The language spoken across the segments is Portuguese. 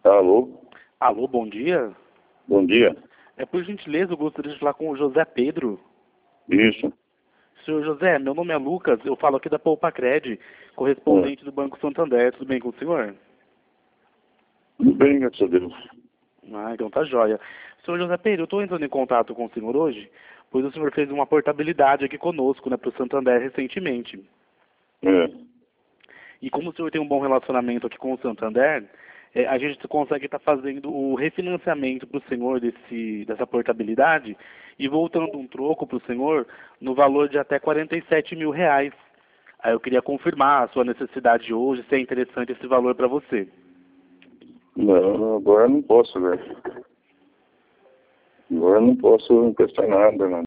Alô, Alô, bom dia. bom dia. Por gentileza, eu gostaria de falar com o José Pedro. Isso. Senhor José, meu nome é Lucas, eu falo aqui da Poupacred, É. correspondente do Banco Santander. Tudo bem com o senhor? Tudo bem, graças a Deus. Então tá jóia. Senhor José Pedro, eu estou entrando em contato com o senhor hoje, pois o senhor fez uma portabilidade aqui conosco, né, para o Santander recentemente. É. E como o senhor tem um bom relacionamento aqui com o Santander, a gente consegue estar fazendo o refinanciamento para o senhor dessa portabilidade e voltando um troco para o senhor no valor de até R$ 47.000. Aí eu queria confirmar a sua necessidade hoje, se é interessante esse valor para você. Não, agora eu não posso, velho. Agora eu não posso emprestar nada, não.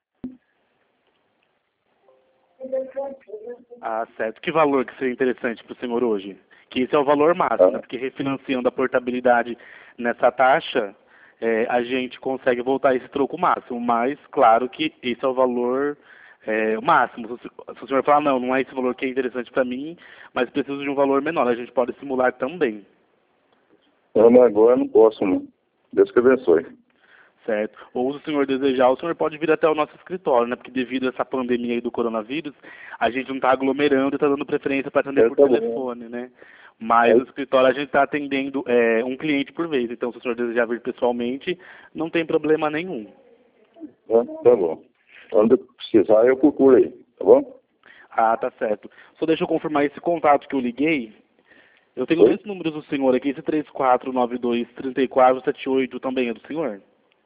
Ah, certo. Que valor que seria interessante para o senhor hoje? Que esse é o valor máximo, né? Porque refinanciando a portabilidade nessa taxa, a gente consegue voltar esse troco máximo. Mas, claro que esse é o valor máximo. Se o senhor falar, não é esse valor que é interessante para mim, mas preciso de um valor menor, a gente pode simular também. Não, mas agora eu não posso, não. Deus que abençoe. Certo? Ou se o senhor desejar, o senhor pode vir até o nosso escritório, né? Porque devido a essa pandemia aí do coronavírus, a gente não está aglomerando e está dando preferência para atender por Tá telefone, né? Mas no escritório a gente está atendendo um cliente por vez. Então, se o senhor desejar vir pessoalmente, não tem problema nenhum. Tá bom. Quando precisar, eu procuro aí, tá bom? Ah, tá certo. Só deixa eu confirmar esse contato que eu liguei. Eu tenho Oi? dois números do senhor aqui, esse 3492-3478 também é do senhor?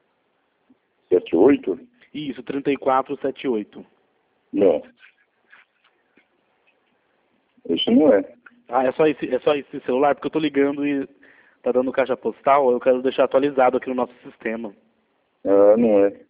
78? Isso, 3478. Não. Isso não é. Ah, é só esse celular? Porque eu tô ligando e tá dando caixa postal, eu quero deixar atualizado aqui no nosso sistema. Ah, não é.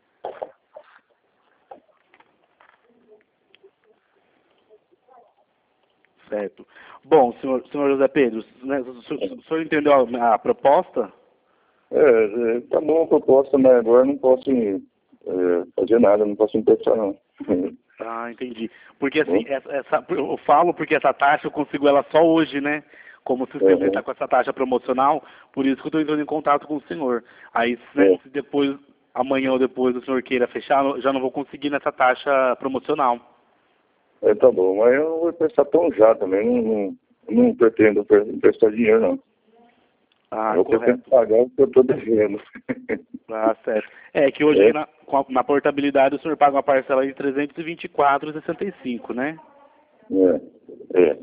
Certo. Bom, senhor José Pedro, né, o senhor entendeu a proposta? Tá bom a proposta, mas agora eu não posso fazer nada, não posso emprestar, não. Ah, entendi. Porque assim, Bom? eu falo porque essa taxa eu consigo ela só hoje, né? Como o sistema está com essa taxa promocional, por isso que eu estou entrando em contato com o senhor. Aí, né, se depois, amanhã ou depois o senhor queira fechar, eu já não vou conseguir nessa taxa promocional. Tá bom, mas eu não vou emprestar tão já também, não pretendo emprestar dinheiro, não. Ah, Eu pretendo correto. pagar o que eu estou devendo. Ah, certo. É que hoje aí na portabilidade o senhor paga uma parcela de 324,65, né? É.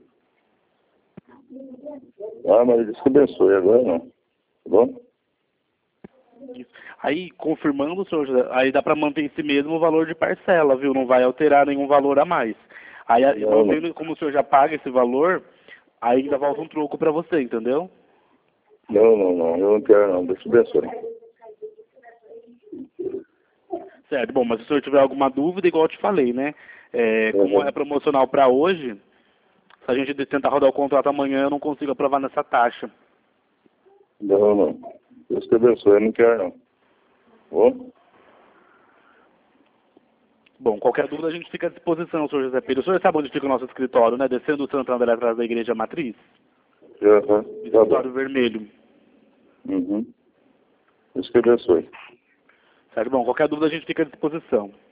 Ah, mas Deus que abençoe, agora não. Tá bom? Isso. Aí, confirmando, senhor José, aí dá para manter esse mesmo valor de parcela, viu? Não vai alterar nenhum valor a mais. Aí, Não, não. mantendo, como o senhor já paga esse valor, aí ainda volta um troco para você, entendeu? Não, eu não quero não, Deus que abençoe. Certo. Bom, mas se o senhor tiver alguma dúvida, igual eu te falei, né? Como é promocional para hoje, se a gente tentar rodar o contrato amanhã, eu não consigo aprovar nessa taxa. Não. Deus que abençoe, eu não quero não. Tá bom? Bom, qualquer dúvida a gente fica à disposição, senhor José Pedro. O senhor sabe onde fica o nosso escritório, né? Descendo o Santander atrás da Igreja Matriz? Tá Escritório bom. vermelho. Uhum. Deus que abençoe. Certo? Bom, qualquer dúvida a gente fica à disposição.